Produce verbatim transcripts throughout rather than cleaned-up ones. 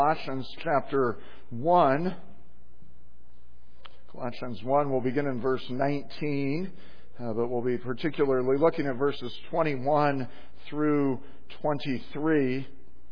Colossians chapter one. Colossians one, we'll begin in verse nineteen, uh, but we'll be particularly looking at verses twenty-one through twenty-three.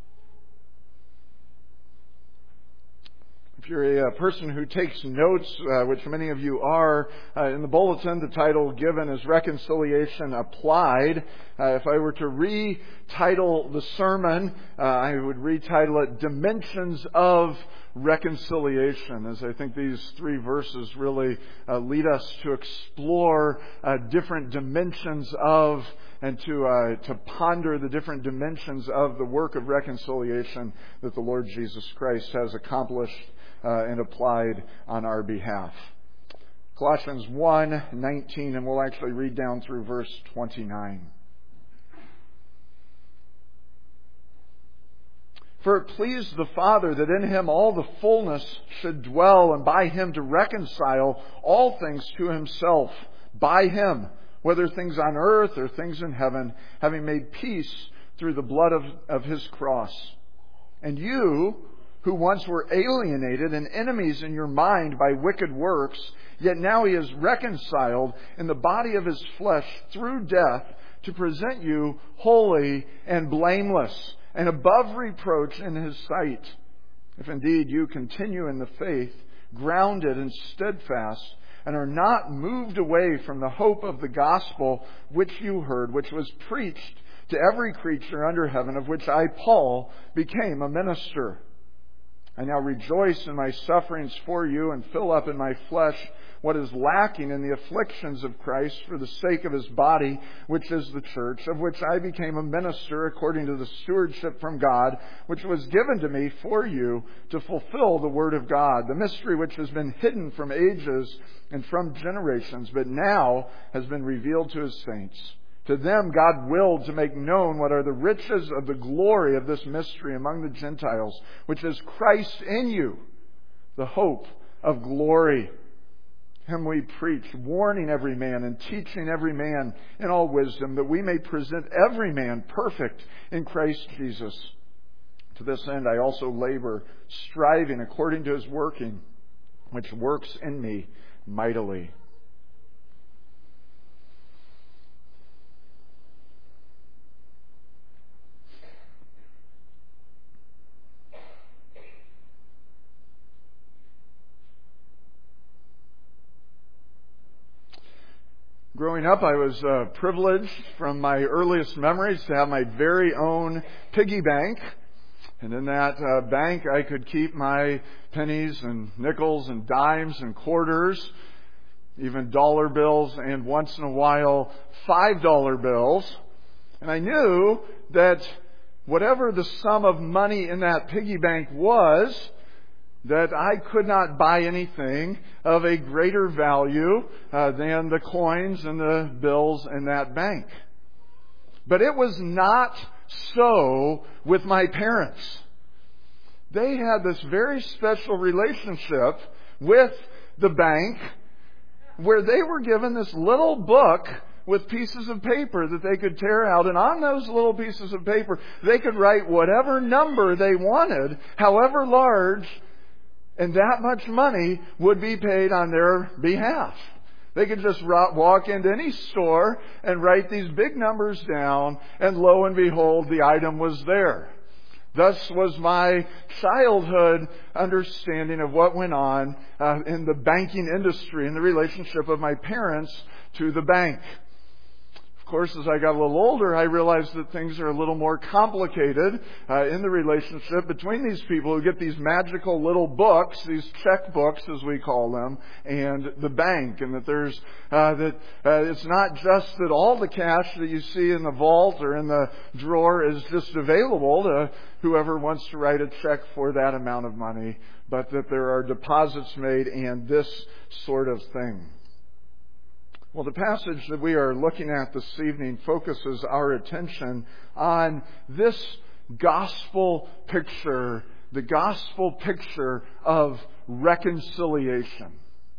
If you're a person who takes notes, uh, which many of you are, uh, in the bulletin, the title given is Reconciliation Applied. Uh, if I were to retitle the sermon, uh, I would retitle it Dimensions of Reconciliation, as I think these three verses really uh, lead us to explore uh, different dimensions of and to uh, to ponder the different dimensions of the work of reconciliation that the Lord Jesus Christ has accomplished Uh, and applied on our behalf. Colossians one nineteen, and we'll actually read down through verse twenty-nine. For it pleased the Father that in Him all the fullness should dwell, and by Him to reconcile all things to Himself, by Him, whether things on earth or things in heaven, having made peace through the blood of, of His cross. And you, who once were alienated and enemies in your mind by wicked works, yet now He is reconciled in the body of His flesh through death to present you holy and blameless and above reproach in His sight. If indeed you continue in the faith, grounded and steadfast, and are not moved away from the hope of the gospel which you heard, which was preached to every creature under heaven, of which I, Paul, became a minister. I now rejoice in my sufferings for you and fill up in my flesh what is lacking in the afflictions of Christ for the sake of His body, which is the church, of which I became a minister according to the stewardship from God, which was given to me for you to fulfill the word of God, the mystery which has been hidden from ages and from generations, but now has been revealed to His saints. To them God willed to make known what are the riches of the glory of this mystery among the Gentiles, which is Christ in you, the hope of glory. Him we preach, warning every man and teaching every man in all wisdom, that we may present every man perfect in Christ Jesus. To this end I also labor, striving according to His working, which works in me mightily. Growing up, I was uh, privileged from my earliest memories to have my very own piggy bank. And in that uh, bank, I could keep my pennies and nickels and dimes and quarters, even dollar bills, and once in a while, five dollar bills. And I knew that whatever the sum of money in that piggy bank was, that I could not buy anything of a greater value uh, than the coins and the bills in that bank. But it was not so with my parents. They had this very special relationship with the bank where they were given this little book with pieces of paper that they could tear out. And on those little pieces of paper, they could write whatever number they wanted, however large, and that much money would be paid on their behalf. They could just walk into any store and write these big numbers down, and lo and behold, the item was there. Thus was my childhood understanding of what went on uh, in the banking industry and the relationship of my parents to the bank. Of course, as I got a little older, I realized that things are a little more complicated uh, in the relationship between these people who get these magical little books, these checkbooks as we call them, and the bank, and that there's uh, that uh, it's not just that all the cash that you see in the vault or in the drawer is just available to whoever wants to write a check for that amount of money, but that there are deposits made and this sort of thing. Well, the passage that we are looking at this evening focuses our attention on this gospel picture, the gospel picture of reconciliation.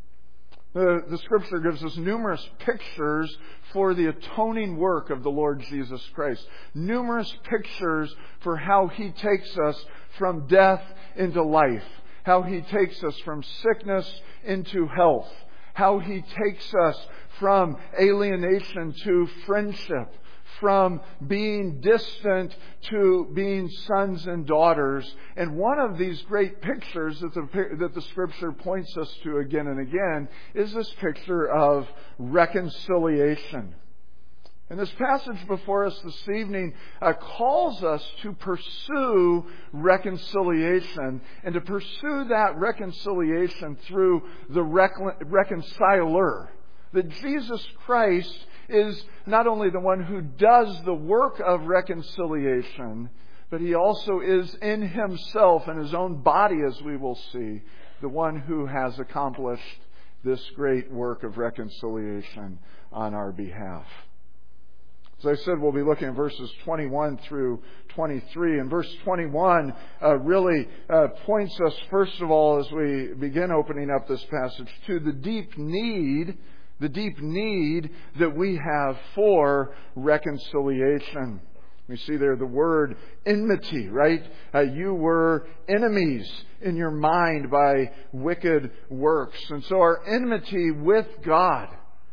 The, the Scripture gives us numerous pictures for the atoning work of the Lord Jesus Christ. Numerous pictures for how He takes us from death into life, how He takes us from sickness into health, how He takes us from alienation to friendship, from being distant to being sons and daughters. And one of these great pictures that the, that the Scripture points us to again and again is this picture of reconciliation. And this passage before us this evening uh, calls us to pursue reconciliation, and to pursue that reconciliation through the recon- reconciler. That Jesus Christ is not only the one who does the work of reconciliation, but He also is in Himself, in His own body, as we will see, the one who has accomplished this great work of reconciliation on our behalf. As I said, we'll be looking at verses twenty-one through twenty-three. And verse twenty-one uh, really uh, points us, first of all, as we begin opening up this passage, to the deep need, the deep need that we have for reconciliation. We see there the word enmity, right? Uh, you were enemies in your mind by wicked works. And so our enmity with God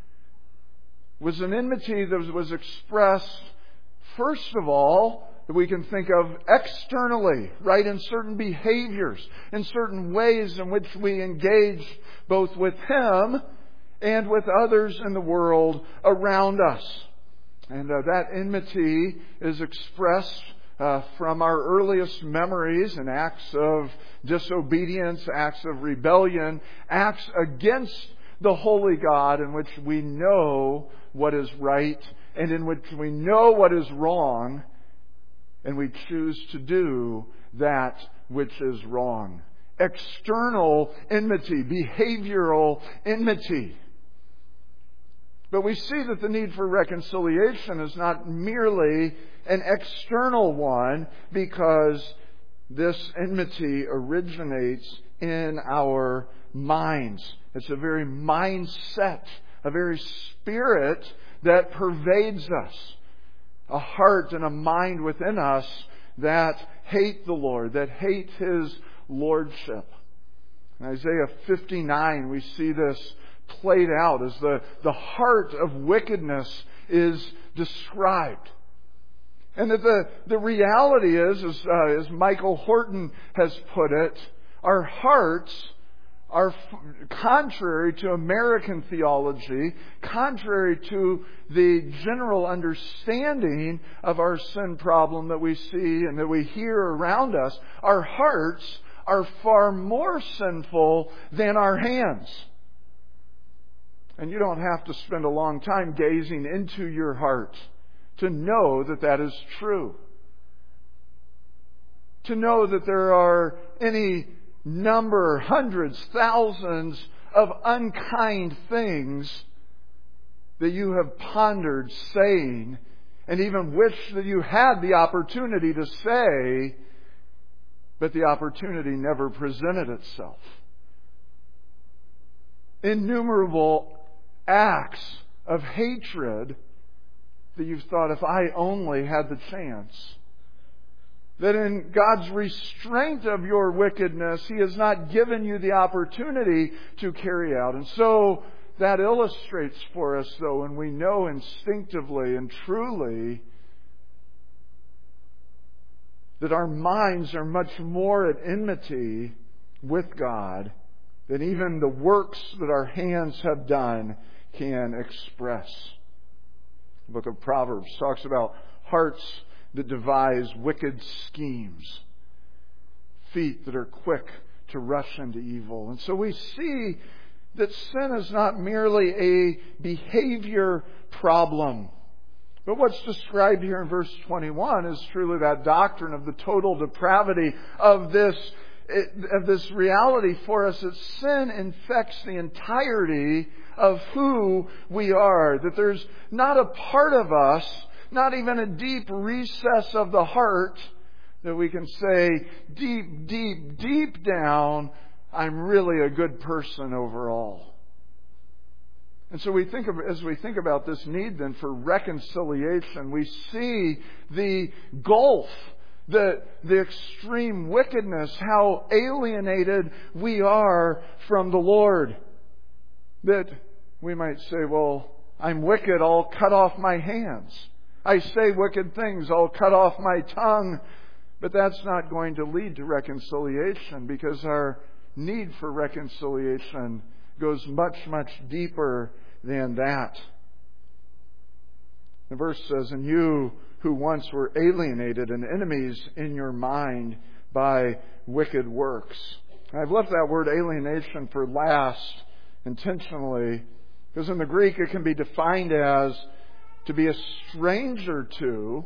was an enmity that was expressed, first of all, that we can think of externally, right, in certain behaviors, in certain ways in which we engage both with Him and with others in the world around us. And uh, that enmity is expressed uh, from our earliest memories in acts of disobedience, acts of rebellion, acts against the holy God, in which we know what is right and in which we know what is wrong, and we choose to do that which is wrong. External enmity, behavioral enmity. But we see that the need for reconciliation is not merely an external one, because this enmity originates in our minds. It's a very mindset, a very spirit that pervades us. A heart and a mind within us that hate the Lord, that hate His lordship. In Isaiah fifty-nine, we see this played out as the, the heart of wickedness is described. And that the, the reality is, as, uh, as Michael Horton has put it, our hearts are f- contrary to American theology, contrary to the general understanding of our sin problem that we see and that we hear around us. Our hearts are far more sinful than our hands. And you don't have to spend a long time gazing into your heart to know that that is true. To know that there are any number, hundreds, thousands of unkind things that you have pondered saying, and even wish that you had the opportunity to say, but the opportunity never presented itself. Innumerable acts of hatred that you've thought, if I only had the chance. That in God's restraint of your wickedness, He has not given you the opportunity to carry out. And so that illustrates for us, though, and we know instinctively and truly that our minds are much more at enmity with God than even the works that our hands have done can express. The book of Proverbs talks about hearts that devise wicked schemes, feet that are quick to rush into evil. And so we see that sin is not merely a behavior problem. But what's described here in verse twenty-one is truly that doctrine of the total depravity of this, of this reality for us, that sin infects the entirety of who we are. That there's not a part of us, not even a deep recess of the heart, that we can say, deep, deep, deep down, I'm really a good person overall. And so we think of, as we think about this need then for reconciliation, we see the gulf the, the extreme wickedness, how alienated we are from the Lord. That we might say, well, I'm wicked, I'll cut off my hands. I say wicked things, I'll cut off my tongue. But that's not going to lead to reconciliation, because our need for reconciliation goes much, much deeper than that. The verse says, and you who once were alienated and enemies in your mind by wicked works. I've left that word alienation for last intentionally, because in the Greek it can be defined as to be a stranger to,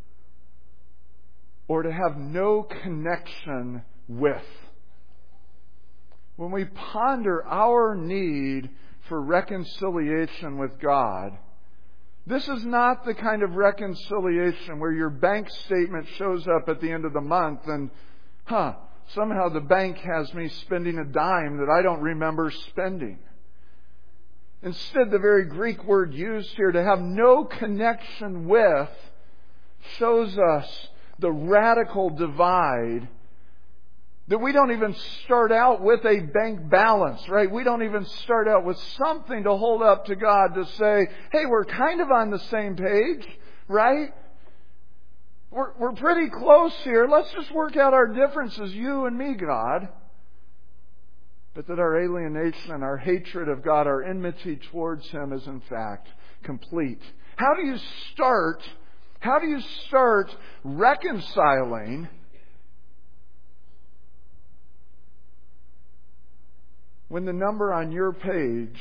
or to have no connection with. When we ponder our need for reconciliation with God, this is not the kind of reconciliation where your bank statement shows up at the end of the month and, huh, somehow the bank has me spending a dime that I don't remember spending. Instead, the very Greek word used here, to have no connection with, shows us the radical divide that we don't even start out with a bank balance, right? We don't even start out with something to hold up to God to say, hey, we're kind of on the same page, right? We're, we're pretty close here. Let's just work out our differences, you and me, God. But that our alienation, our hatred of God, our enmity towards Him is in fact complete. How do you start, how do you start reconciling when the number on your page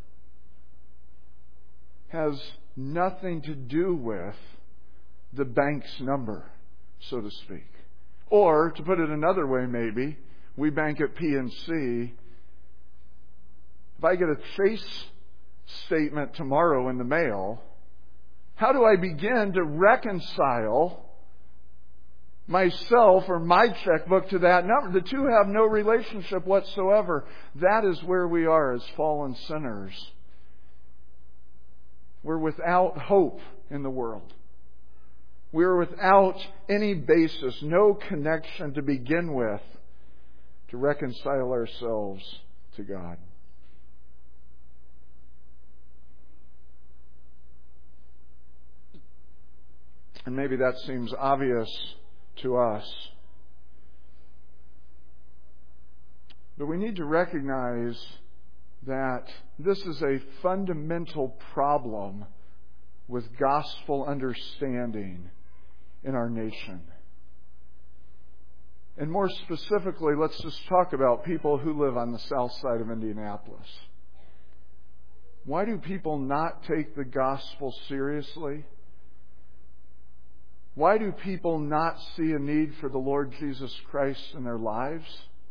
has nothing to do with the bank's number, so to speak? Or, to put it another way maybe, we bank at P N C. If I get a Chase statement tomorrow in the mail, how do I begin to reconcile myself or my checkbook to that number? The two have no relationship whatsoever. That is where we are as fallen sinners. We're without hope in the world. We're without any basis, no connection to begin with to reconcile ourselves to God. And maybe that seems obvious to us. But we need to recognize that this is a fundamental problem with gospel understanding in our nation. And more specifically, let's just talk about people who live on the south side of Indianapolis. Why do people not take the gospel seriously? Why do people not see a need for the Lord Jesus Christ in their lives?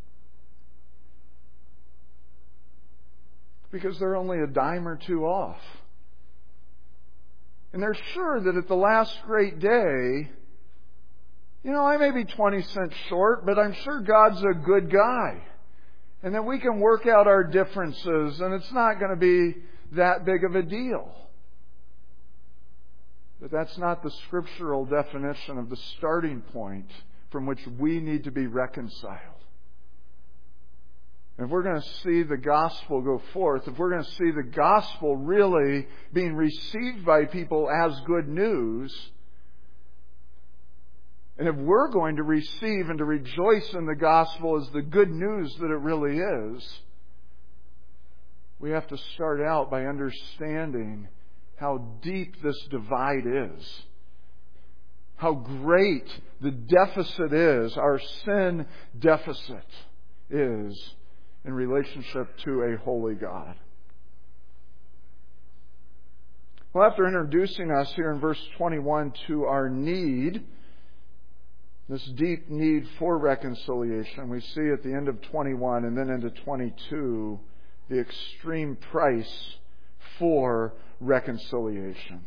Because they're only a dime or two off. And they're sure that at the last great day, you know, I may be twenty cents short, but I'm sure God's a good guy. And that we can work out our differences, and it's not going to be that big of a deal. But that's not the scriptural definition of the starting point from which we need to be reconciled. If we're going to see the gospel go forth, if we're going to see the gospel really being received by people as good news, and if we're going to receive and to rejoice in the gospel as the good news that it really is, we have to start out by understanding how deep this divide is. How great the deficit is, our sin deficit is in relationship to a holy God. Well, after introducing us here in verse twenty-one to our need, this deep need for reconciliation, we see at the end of twenty-one and then into twenty-two the extreme price for reconciliation.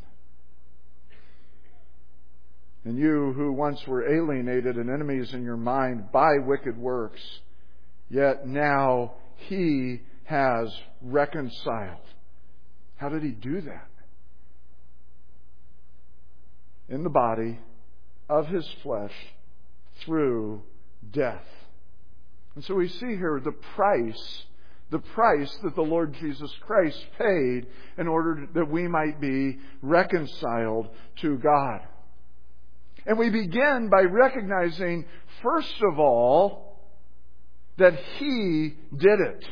And you who once were alienated and enemies in your mind by wicked works, yet now He has reconciled. How did He do that? In the body of His flesh, through death. And so we see here the price, the price that the Lord Jesus Christ paid in order that we might be reconciled to God. And we begin by recognizing, first of all, that He did it.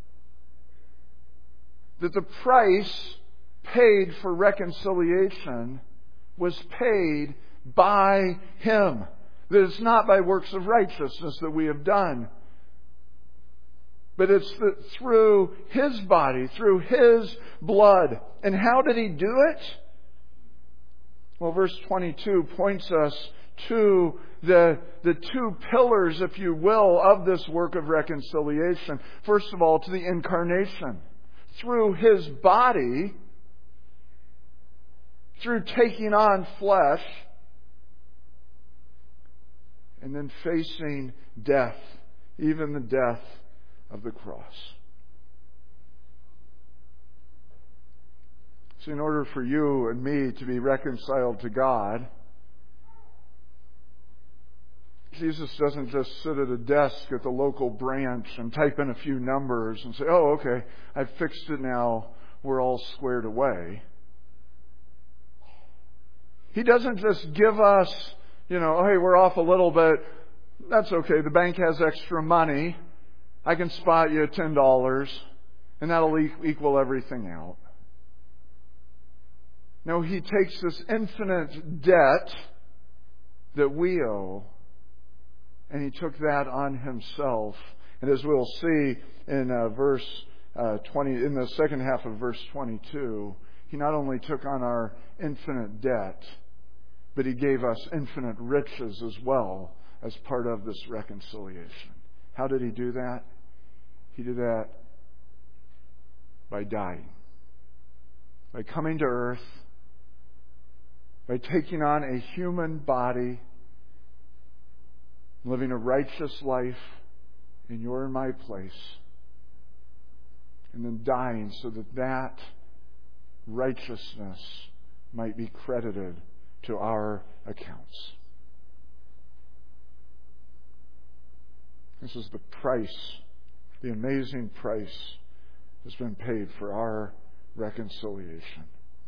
That the price paid for reconciliation was paid by Him. That it's not by works of righteousness that we have done. But it's the, through His body, through His blood. And how did He do it? Well, verse twenty-two points us to the, the two pillars, if you will, of this work of reconciliation. First of all, to the incarnation. Through His body, through taking on flesh, and then facing death, even the death of the cross. So in order for you and me to be reconciled to God, Jesus doesn't just sit at a desk at the local branch and type in a few numbers and say, oh, okay, I've fixed it now, we're all squared away. He doesn't just give us, you know, oh, hey, we're off a little bit. That's okay, the bank has extra money. I can spot you ten dollars, and that'll equal everything out. No, He takes this infinite debt that we owe, and He took that on Himself. And as we'll see in uh, verse uh, twenty, in the second half of verse twenty-two, He not only took on our infinite debt, but He gave us infinite riches as well as part of this reconciliation. How did He do that? He did that by dying, by coming to earth, by taking on a human body, living a righteous life in your and my place, and then dying so that that righteousness might be credited to our accounts. This is the price, the amazing price that's been paid for our reconciliation.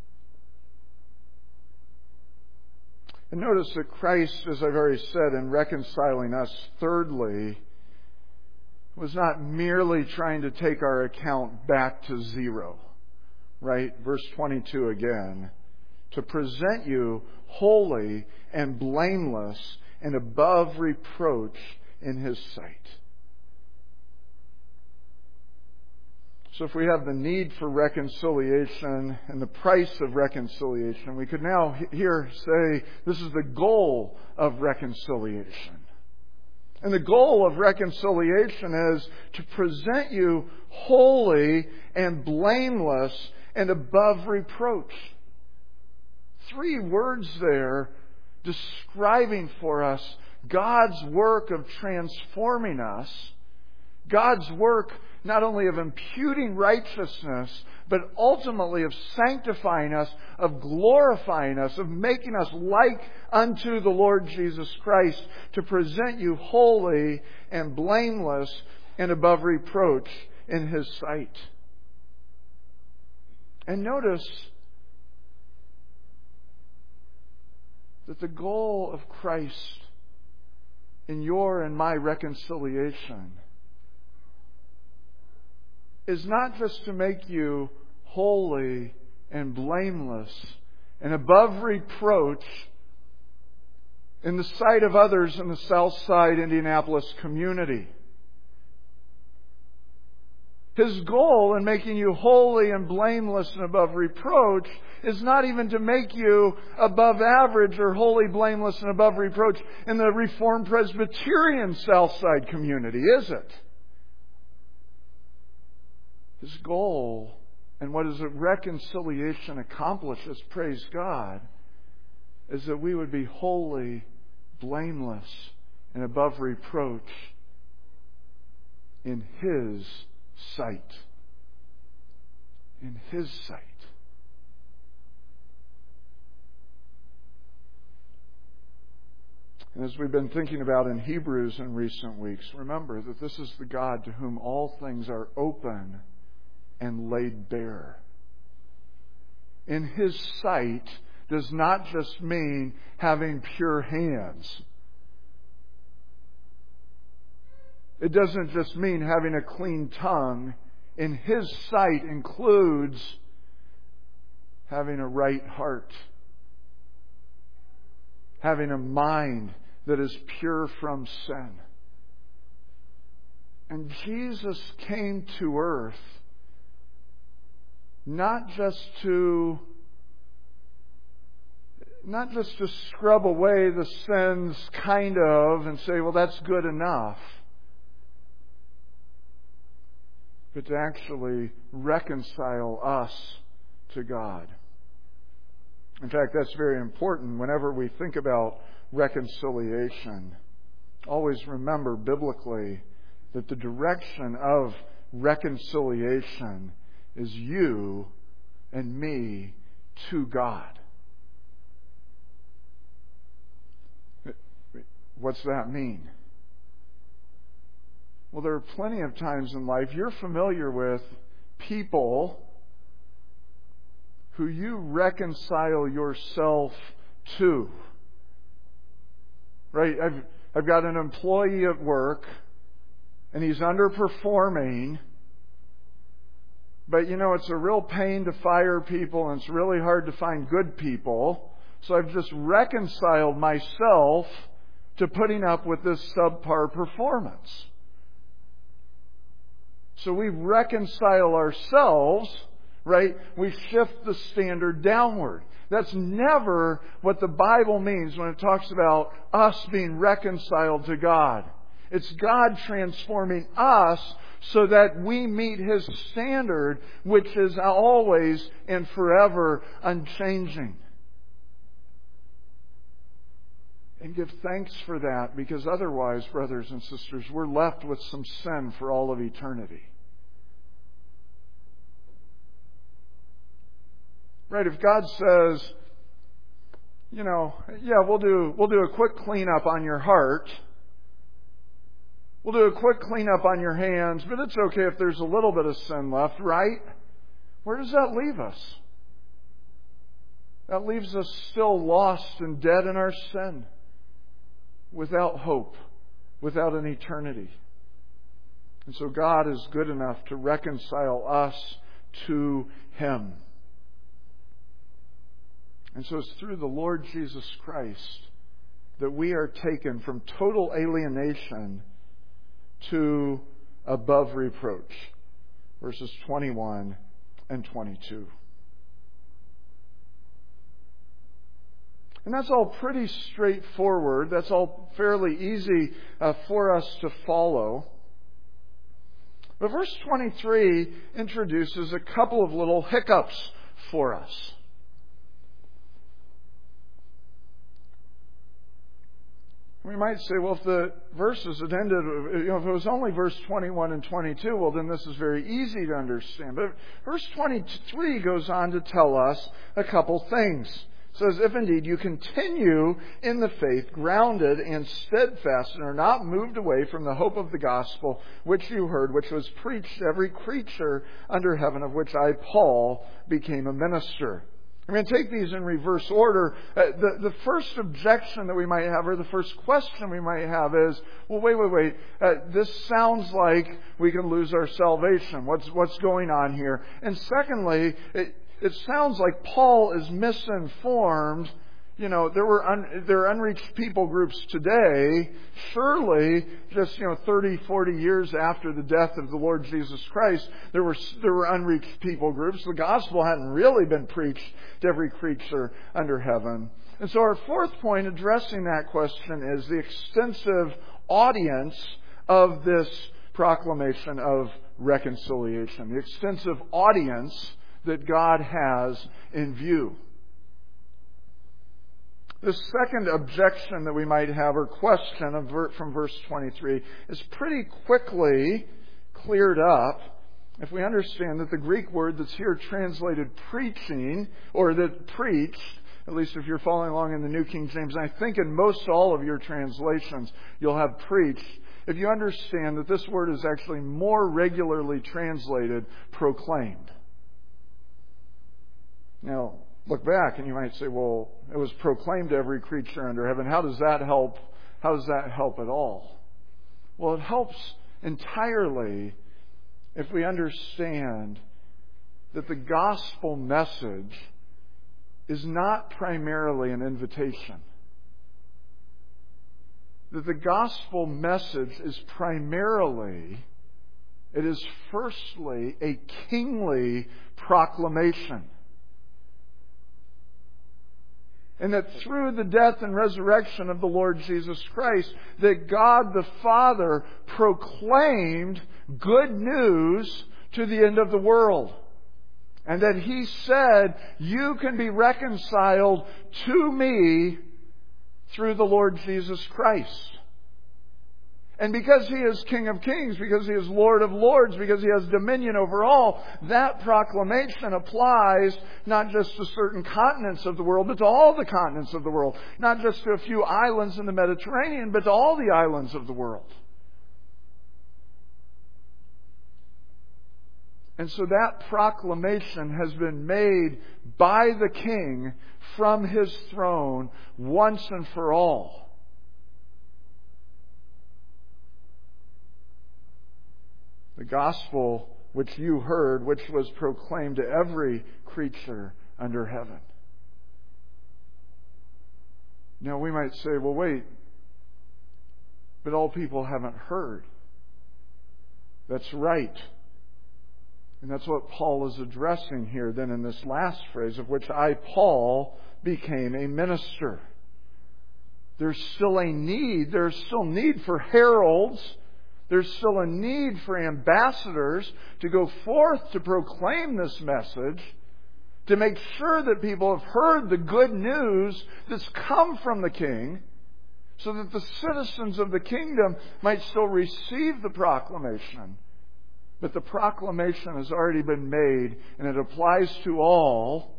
And notice that Christ, as I've already said, in reconciling us, thirdly, was not merely trying to take our account back to zero. Right? Verse twenty-two again. To present you holy and blameless and above reproach in His sight. So if we have the need for reconciliation and the price of reconciliation, we could now here say this is the goal of reconciliation. And the goal of reconciliation is to present you holy and blameless and above reproach. Three words there describing for us God's work of transforming us, God's work not only of imputing righteousness, but ultimately of sanctifying us, of glorifying us, of making us like unto the Lord Jesus Christ, to present you holy and blameless and above reproach in His sight. And notice that the goal of Christ in your and my reconciliation is not just to make you holy and blameless and above reproach in the sight of others in the Southside Indianapolis community. His goal in making you holy and blameless and above reproach is not even to make you above average or holy, blameless, and above reproach in the Reformed Presbyterian Southside community, is it? His goal, and what is a reconciliation accomplishes, praise God, is that we would be holy, blameless, and above reproach in His sight. In His sight. And as we've been thinking about in Hebrews in recent weeks, remember that this is the God to whom all things are open and laid bare. In His sight does not just mean having pure hands. It doesn't just mean having a clean tongue. In His sight includes having a right heart, having a mind that is pure from sin. And Jesus came to earth not just to not just to scrub away the sins, kind of, and say, well, that's good enough, but to actually reconcile us to God. In fact, that's very important whenever we think about reconciliation. Always remember biblically that the direction of reconciliation is you and me to God. What's that mean? Well, there are plenty of times in life you're familiar with people who you reconcile yourself to. Right? I've, I've got an employee at work and he's underperforming. But you know, it's a real pain to fire people and it's really hard to find good people. So I've just reconciled myself to putting up with this subpar performance. So we reconcile ourselves, right? We shift the standard downward. That's never what the Bible means when it talks about us being reconciled to God. It's God transforming us so that we meet His standard, which is always and forever unchanging. And give thanks for that, because otherwise, brothers and sisters, we're left with some sin for all of eternity. Right? If God says, you know, yeah, we'll do we'll do a quick cleanup on your heart. We'll do a quick cleanup on your hands, but it's okay if there's a little bit of sin left, right? Where does that leave us? That leaves us still lost and dead in our sin, without hope, without an eternity. And so God is good enough to reconcile us to Him. And so it's through the Lord Jesus Christ that we are taken from total alienation to above reproach. Verses twenty-one and twenty-two. And that's all pretty straightforward. That's all fairly easy uh, for us to follow. But verse twenty-three introduces a couple of little hiccups for us. We might say, well, if the verses had ended, you know, if it was only verse twenty-one and twenty-two, well, then this is very easy to understand. But verse twenty-three goes on to tell us a couple things. It says, if indeed you continue in the faith, grounded and steadfast, and are not moved away from the hope of the gospel which you heard, which was preached to every creature under heaven, of which I, Paul, became a minister. I'm going to take these in reverse order. Uh, the, the first objection that we might have, or the first question we might have is, well, wait, wait, wait. Uh, this sounds like we can lose our salvation. What's, what's going on here? And secondly, it, it sounds like Paul is misinformed. You know, there were un, there are unreached people groups today. Surely, just you know, thirty, forty years after the death of the Lord Jesus Christ, there were there were unreached people groups. The gospel hadn't really been preached to every creature under heaven. And so, our fourth point addressing that question is the extensive audience of this proclamation of reconciliation. The extensive audience that God has in view. The second objection that we might have, or question from verse twenty-three, is pretty quickly cleared up if we understand that the Greek word that's here translated preaching, or that preached, at least if you're following along in the New King James, and I think in most all of your translations you'll have preached, if you understand that this word is actually more regularly translated proclaimed. Now, look back and you might say, well, it was proclaimed to every creature under heaven. How does that help? How does that help at all? Well, it helps entirely if we understand that the gospel message is not primarily an invitation. That the gospel message is primarily, it is firstly a kingly proclamation. And that through the death and resurrection of the Lord Jesus Christ, that God the Father proclaimed good news to the end of the world. And that He said, you can be reconciled to me through the Lord Jesus Christ. And because He is King of Kings, because He is Lord of Lords, because He has dominion over all, that proclamation applies not just to certain continents of the world, but to all the continents of the world. Not just to a few islands in the Mediterranean, but to all the islands of the world. And so that proclamation has been made by the King from His throne once and for all. The gospel which you heard, which was proclaimed to every creature under heaven. Now we might say, well, wait, but all people haven't heard. That's right. And that's what Paul is addressing here then in this last phrase, of which I, Paul, became a minister. There's still a need. There's still need for heralds. There's still a need for ambassadors to go forth to proclaim this message, to make sure that people have heard the good news that's come from the King, so that the citizens of the kingdom might still receive the proclamation. But the proclamation has already been made, and it applies to all.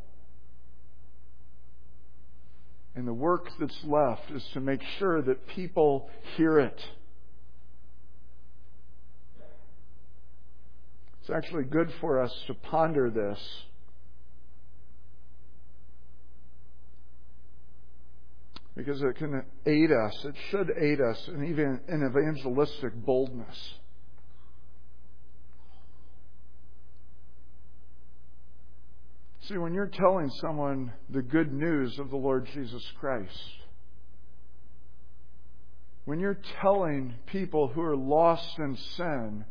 And the work that's left is to make sure that people hear it. It's actually good for us to ponder this. Because it can aid us, it should aid us in even in evangelistic boldness. See, when you're telling someone the good news of the Lord Jesus Christ, when you're telling people who are lost in sin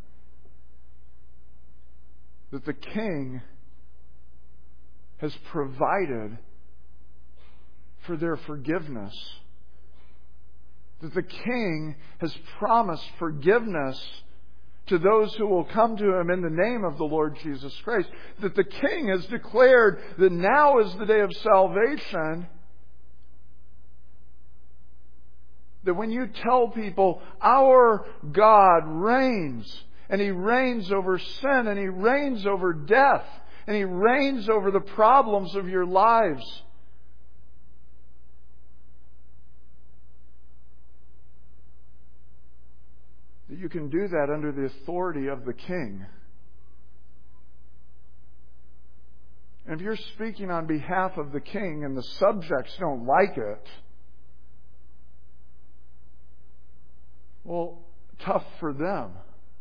that the King has provided for their forgiveness, that the King has promised forgiveness to those who will come to Him in the name of the Lord Jesus Christ, that the King has declared that now is the day of salvation, that when you tell people, our God reigns, and He reigns over sin, and He reigns over death, and He reigns over the problems of your lives, that you can do that under the authority of the King. And if you're speaking on behalf of the King and the subjects don't like it, well, tough for them.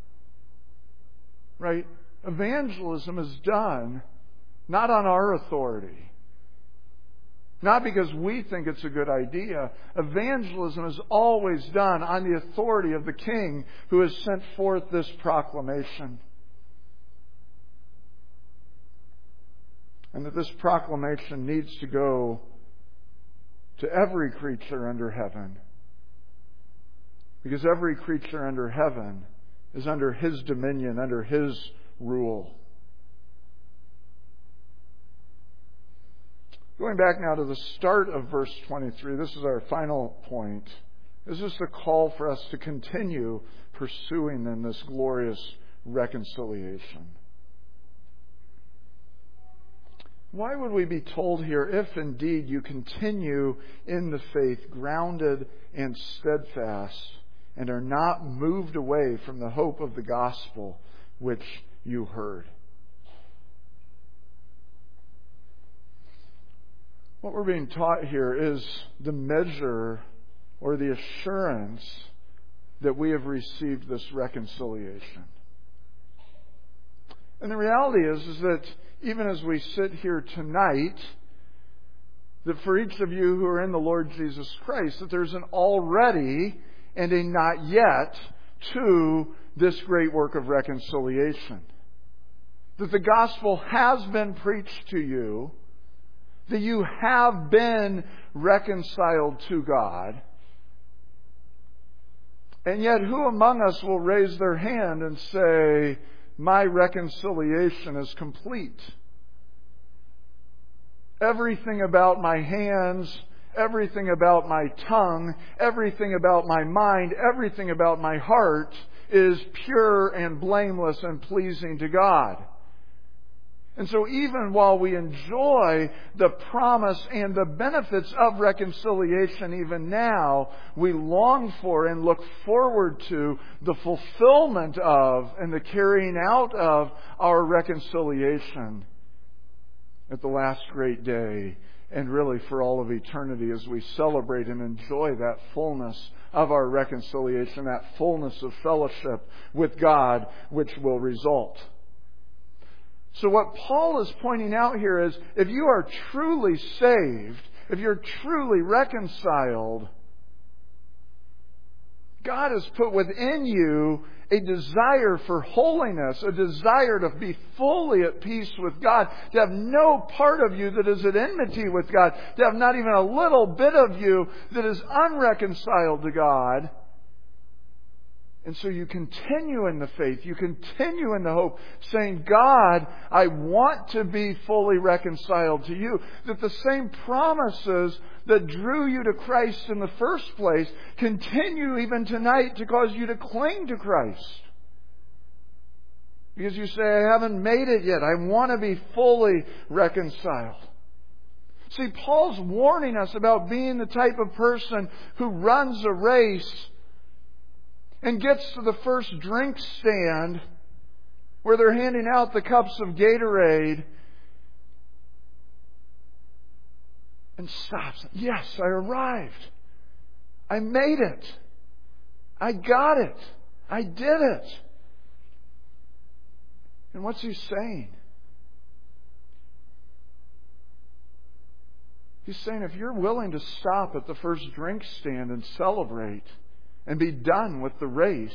Right? Evangelism is done not on our authority. Not because we think it's a good idea. Evangelism is always done on the authority of the King who has sent forth this proclamation. And that this proclamation needs to go to every creature under heaven. Because every creature under heaven is under His dominion, under His rule. Going back now to the start of verse twenty-three, this is our final point. This is a call for us to continue pursuing in this glorious reconciliation. Why would we be told here, if indeed you continue in the faith, grounded and steadfast, and are not moved away from the hope of the gospel which you heard? What we're being taught here is the measure or the assurance that we have received this reconciliation. And the reality is, is that even as we sit here tonight, that for each of you who are in the Lord Jesus Christ, that there's an already and a not yet to this great work of reconciliation. That the gospel has been preached to you, that you have been reconciled to God. And yet who among us will raise their hand and say, my reconciliation is complete? Everything about my hands, everything about my tongue, everything about my mind, everything about my heart is pure and blameless and pleasing to God. And so even while we enjoy the promise and the benefits of reconciliation even now, we long for and look forward to the fulfillment of and the carrying out of our reconciliation at the last great day, and really for all of eternity as we celebrate and enjoy that fullness of our reconciliation, that fullness of fellowship with God which will result. So what Paul is pointing out here is, if you are truly saved, if you're truly reconciled, God has put within you a desire for holiness, a desire to be fully at peace with God, to have no part of you that is at enmity with God, to have not even a little bit of you that is unreconciled to God. And so you continue in the faith, you continue in the hope, saying, God, I want to be fully reconciled to you. That the same promises that drew you to Christ in the first place continue even tonight to cause you to cling to Christ. Because you say, I haven't made it yet. I want to be fully reconciled. See, Paul's warning us about being the type of person who runs a race and gets to the first drink stand where they're handing out the cups of Gatorade and stops. Yes, I arrived. I made it. I got it. I did it. And what's he saying? He's saying, if you're willing to stop at the first drink stand and celebrate and be done with the race,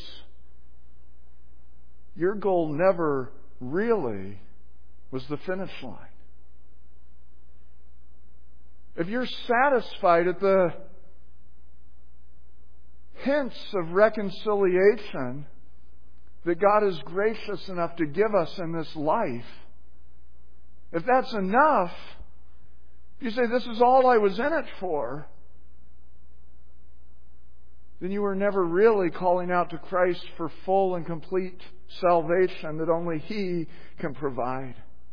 your goal never really was the finish line. If you're satisfied at the hints of reconciliation that God is gracious enough to give us in this life, if that's enough, you say, this is all I was in it for, then you were never really calling out to Christ for full and complete salvation that only He can provide.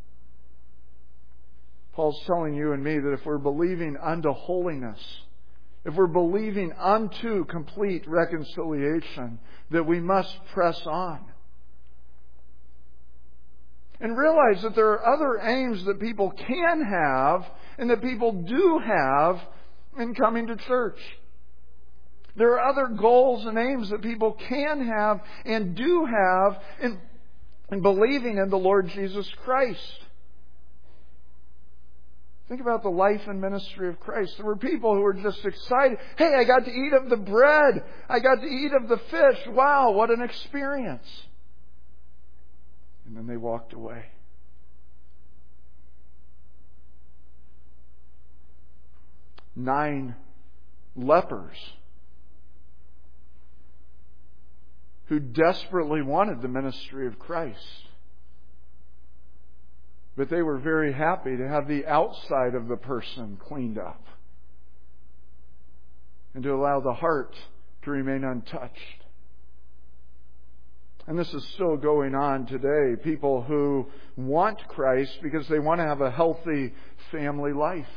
Paul's telling you and me that if we're believing unto holiness, if we're believing unto complete reconciliation, that we must press on. And realize that there are other aims that people can have and that people do have in coming to church. There are other goals and aims that people can have and do have in, in believing in the Lord Jesus Christ. Think about the life and ministry of Christ. There were people who were just excited. Hey, I got to eat of the bread. I got to eat of the fish. Wow, what an experience. And then they walked away. Nine lepers who desperately wanted the ministry of Christ. But they were very happy to have the outside of the person cleaned up and to allow the heart to remain untouched. And this is still going on today. People who want Christ because they want to have a healthy family life.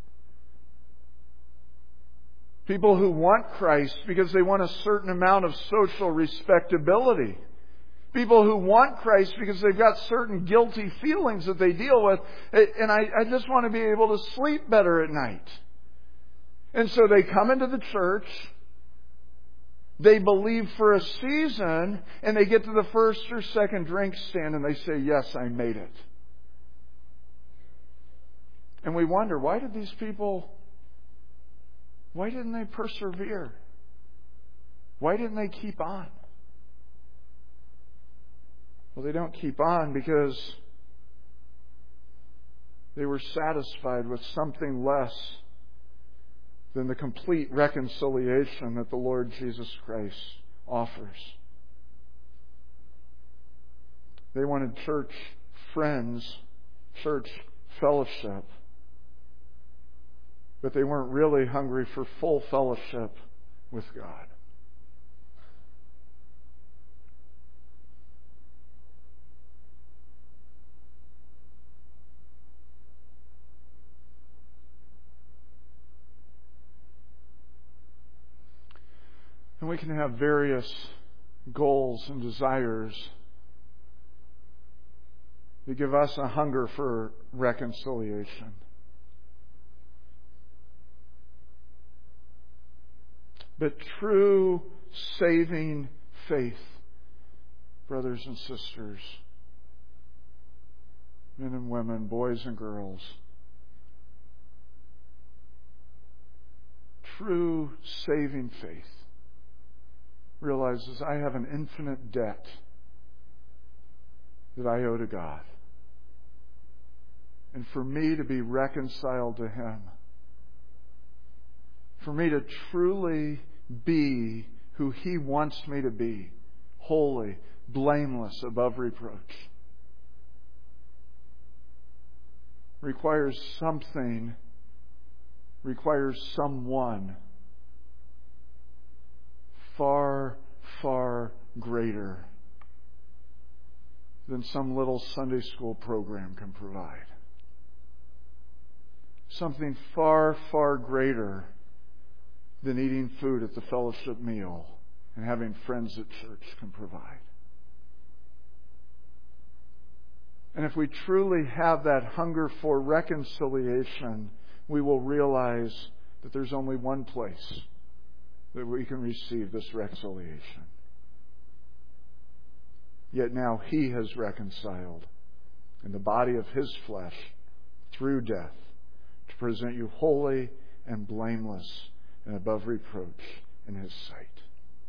People who want Christ because they want a certain amount of social respectability. People who want Christ because they've got certain guilty feelings that they deal with. And I, I just want to be able to sleep better at night. And so they come into the church. They believe for a season, and they get to the first or second drink stand and they say, yes, I made it. And we wonder, why did these people, why didn't they persevere? Why didn't they keep on? Well, they don't keep on because they were satisfied with something less than the complete reconciliation that the Lord Jesus Christ offers. They wanted church friends, church fellowship, but they weren't really hungry for full fellowship with God. And we can have various goals and desires that give us a hunger for reconciliation. But true saving faith, brothers and sisters, men and women, boys and girls, true saving faith realizes I have an infinite debt that I owe to God. And for me to be reconciled to Him, for me to truly be who He wants me to be, holy, blameless, above reproach, requires something, requires someone far, far greater than some little Sunday school program can provide. Something far, far greater than eating food at the fellowship meal and having friends at church can provide. And if we truly have that hunger for reconciliation, we will realize that there's only one place that we can receive this reconciliation. Yet now He has reconciled in the body of His flesh through death to present you holy and blameless and above reproach in His sight.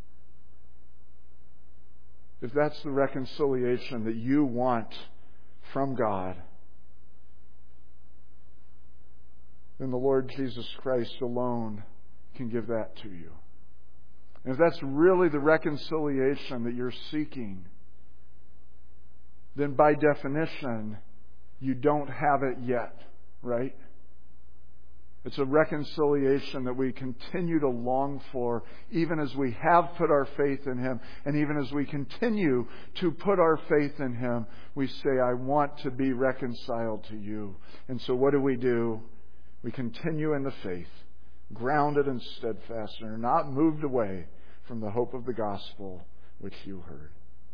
If that's the reconciliation that you want from God, then the Lord Jesus Christ alone can give that to you. And if that's really the reconciliation that you're seeking, then by definition, you don't have it yet, right? It's a reconciliation that we continue to long for, even as we have put our faith in Him. And even as we continue to put our faith in Him, we say, I want to be reconciled to you. And so what do we do? We continue in the faith, grounded and steadfast, and are not moved away from the hope of the gospel which you heard.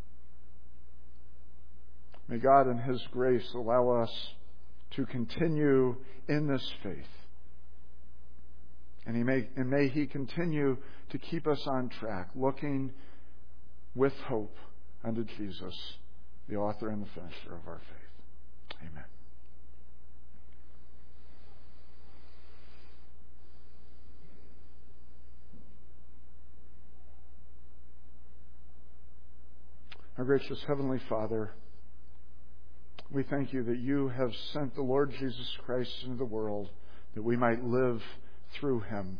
May God in His grace allow us to continue in this faith. And, he may, and may He continue to keep us on track, looking with hope unto Jesus, the author and the finisher of our faith. Amen. Our gracious Heavenly Father, we thank You that You have sent the Lord Jesus Christ into the world that we might live through Him.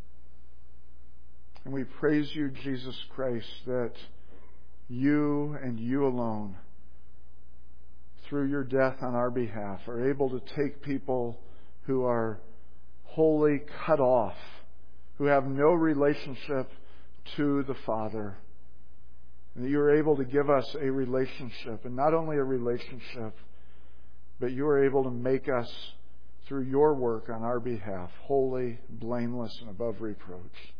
And we praise You, Jesus Christ, that You and You alone, through Your death on our behalf, are able to take people who are wholly cut off, who have no relationship to the Father, And that you are able to give us a relationship, and not only a relationship, but you are able to make us, through your work on our behalf, holy, blameless, and above reproach.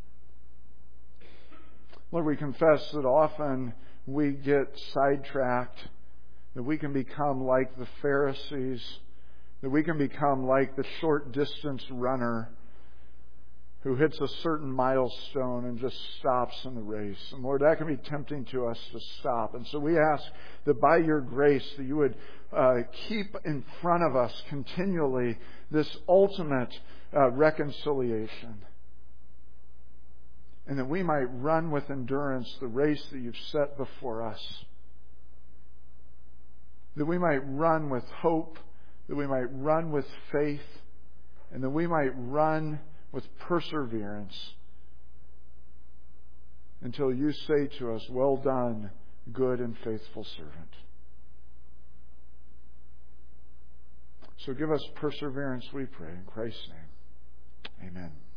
Lord, we confess that often we get sidetracked, that we can become like the Pharisees, that we can become like the short distance runner who hits a certain milestone and just stops in the race. And Lord, that can be tempting to us to stop. And so we ask that by your grace that you would uh, keep in front of us continually this ultimate uh, reconciliation. And that we might run with endurance the race that you've set before us. That we might run with hope, that we might run with faith, and that we might run with perseverance until you say to us, "Well done, good and faithful servant." So give us perseverance, we pray, in Christ's name. Amen.